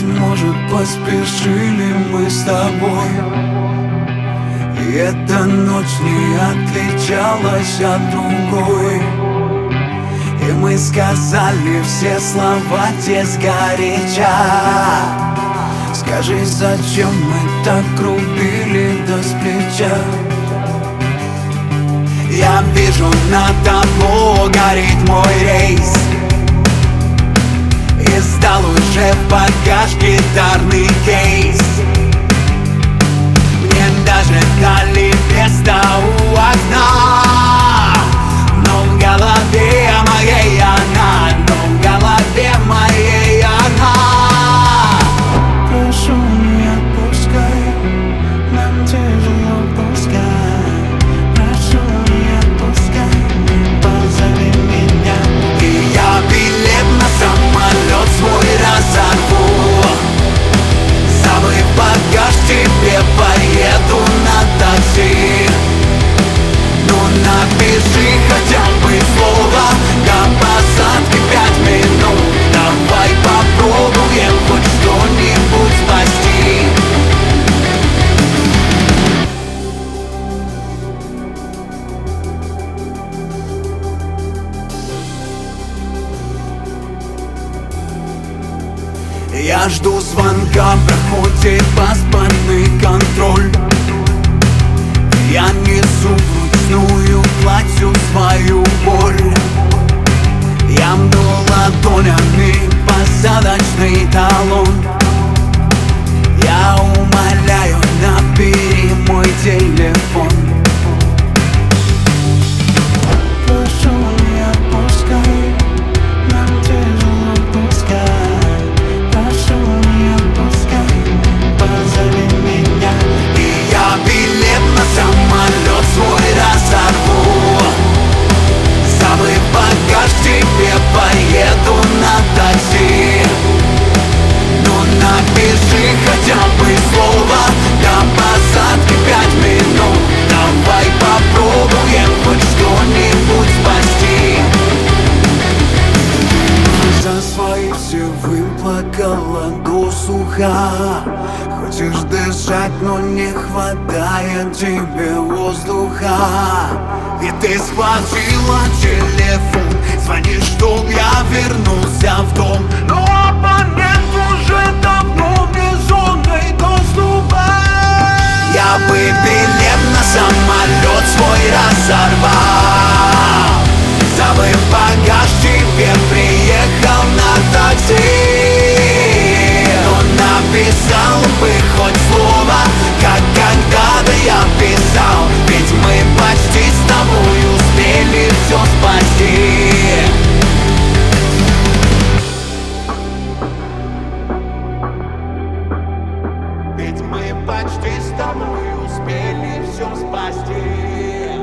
Быть может, поспешили мы с тобой, и эта ночь не отличалась от другой. И мы сказали все слова те сгоряча. Скажи, зачем мы так рубили до сплеча? Я вижу, на табло горит мой рейс, и сдал уже в багаж гитарный кейс. Мне даже дали место у окна, но в голове моей она, но в голове моей она. Прошу, не отпускай, нам тяжело пускай. Прошу, не отпускай, позови меня. И я билет на самолет свой разорву, забыв багаж, тебе поеду на такси. Ну напиши хотя бы слово, до посадки 5 минут. Давай попробуем хоть что-нибудь спасти. Я жду звонка, проходит паспортный контроль. Я несу вручную, плачу свою боль. Я мну ладонями посадочный талон. Я умоляю, набери мой телефон. Прошу, не отпускай, нам тяжело пускай. Прошу, не отпускай, позови меня. И я билет на самолет свой разорву, забыв багаж, тебе поеду на такси. Ну напиши хотя бы слово, до посадки 5 минут. Давай попробуем хоть что-нибудь спасти. За свои все выплакала досуха. Хочешь дышать, но не хватает тебе воздуха. И ты схватила телефон, звонишь, чтоб я вернулся в дом. Но абонент уже давно вне зоны доступа. Я бы билет на самолет свой разорвал, забыв багаж, тебе приехал на такси. Но написал бы хоть слово, как когда-то я писал. Ведь мы почти с тобой успели все спасти. Ведь мы почти с тобой успели все спасти.